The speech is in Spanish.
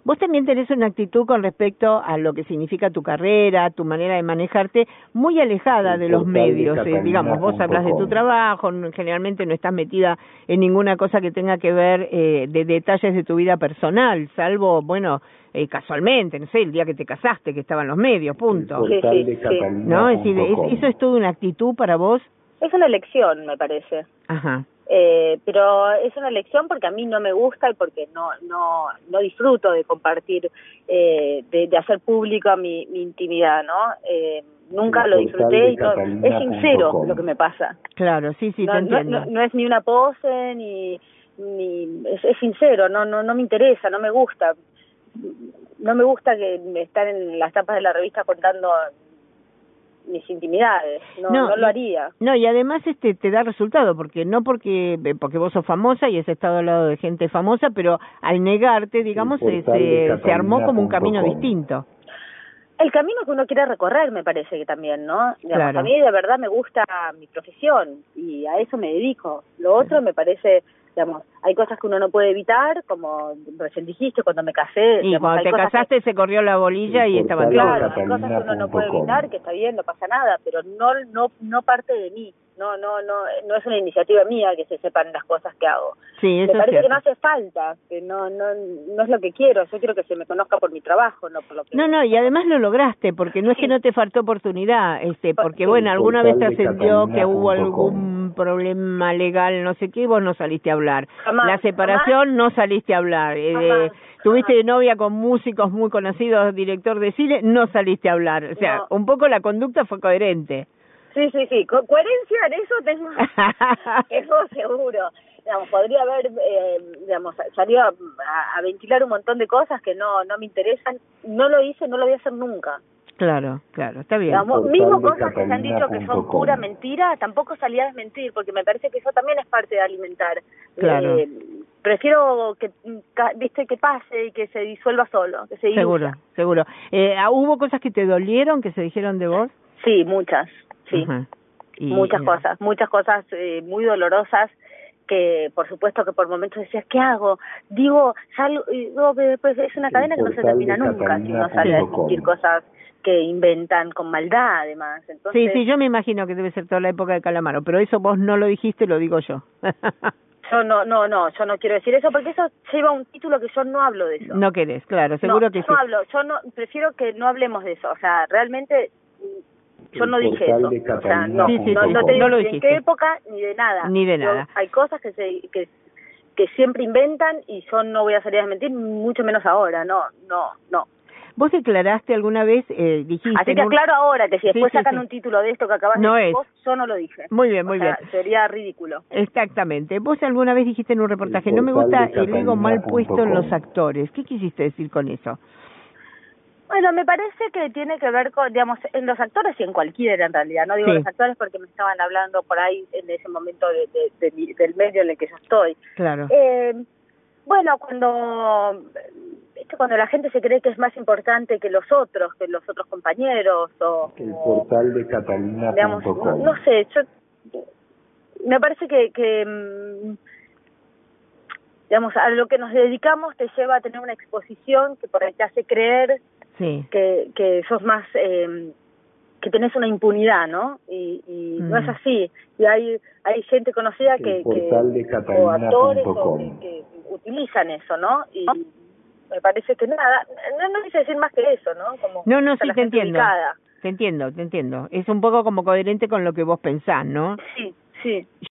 Vos también tenés una actitud con respecto a lo que significa tu carrera, tu manera de manejarte, muy alejada de los medios. Digamos, vos hablas de tu trabajo, generalmente no estás metida en ninguna cosa que tenga que ver de detalles de tu vida personal, salvo, bueno, casualmente, no sé, el día que te casaste, que estaban los medios, punto. Sí. ¿No? Es decir, ¿eso es toda una actitud para vos? Es una elección, me parece. Ajá. Pero es una elección porque a mí no me gusta y porque no disfruto de compartir, de hacer pública mi intimidad, ¿no? Nunca lo disfruté y es sincero lo que me pasa. Claro, sí, te entiendo. No es ni una pose ni es sincero, no me interesa, no me gusta. No me gusta que estar en las tapas de la revista contando mis intimidades, no lo haría. No, y además te da resultado, porque vos sos famosa y has estado al lado de gente famosa, pero al negarte, digamos, se armó como un camino distinto. El camino que uno quiere recorrer, me parece que también, ¿no? Digamos, claro. A mí de verdad me gusta mi profesión y a eso me dedico. Lo otro me parece, digamos, hay cosas que uno no puede evitar, como recién dijiste, cuando me casé. Y cuando te casaste se corrió la bolilla y estaba claro, hay cosas que uno no puede evitar, que está bien, no pasa nada, pero no parte de mí. No es una iniciativa mía que se sepan las cosas que hago. Sí, eso me parece es que no hace falta, que no es lo que quiero. Yo quiero que se me conozca por mi trabajo, no por lo que... No, y además lo lograste, porque no es que no te faltó oportunidad, porque bueno, alguna vez trascendió que hubo algún problema legal, no sé qué, vos no saliste a hablar. Jamás, la separación no saliste a hablar. Tuviste de novia con músicos muy conocidos, director de cine, no saliste a hablar. O sea, un poco la conducta fue coherente. Sí. Coherencia en eso tengo, eso seguro. Digamos, podría haber, salido a ventilar un montón de cosas que no me interesan. No lo hice, no lo voy a hacer nunca. Claro, está bien. Digamos, mismo cosas que se han dicho que son pura mentira, tampoco salí a desmentir, porque me parece que eso también es parte de alimentar. Claro. Prefiero que pase y que se disuelva solo, que se diluya. Seguro. ¿Hubo cosas que te dolieron, que se dijeron de vos? Sí, muchas, sí. Ajá. Muchas cosas muy dolorosas, que por supuesto que por momentos decías, ¿qué hago? Digo que después es una cadena que no se termina nunca si uno sale a discutir cosas que inventan con maldad, además. Entonces, sí, yo me imagino que debe ser toda la época de Calamaro, pero eso vos no lo dijiste, lo digo yo. Yo yo no quiero decir eso porque eso lleva un título que yo no hablo de eso. No querés, claro, seguro que sí. Prefiero que no hablemos de eso, o sea, realmente yo no dije eso, o sea, no te digo ni en qué época ni de nada. Hay cosas que siempre inventan y yo no voy a salir a desmentir, mucho menos ahora, no. ¿Vos declaraste alguna vez, dijiste... Así que aclaro ahora que si después sacan un título de esto que acabas de decir vos, yo no lo dije. Muy bien. Sería ridículo. Exactamente. Vos alguna vez dijiste en un reportaje, no me gusta el ego mal puesto en los actores. ¿Qué quisiste decir con eso? Bueno, me parece que tiene que ver con, digamos, en los actores y en cualquiera en realidad. No digo los actores porque me estaban hablando por ahí en ese momento del medio en el que yo estoy. Claro. Bueno, cuando la gente se cree que es más importante que los otros compañeros o el portal de Catalina.com. Digamos, no sé, me parece que digamos, a lo que nos dedicamos te lleva a tener una exposición que por ahí te hace creer que sos más, que tenés una impunidad, ¿no? Y no es así. Y hay gente conocida o actores que utilizan eso, ¿no? Y me parece que no quise decir más que eso, ¿no? Como sí, te entiendo. Ubicada. Te entiendo. Es un poco como coherente con lo que vos pensás, ¿no? Sí.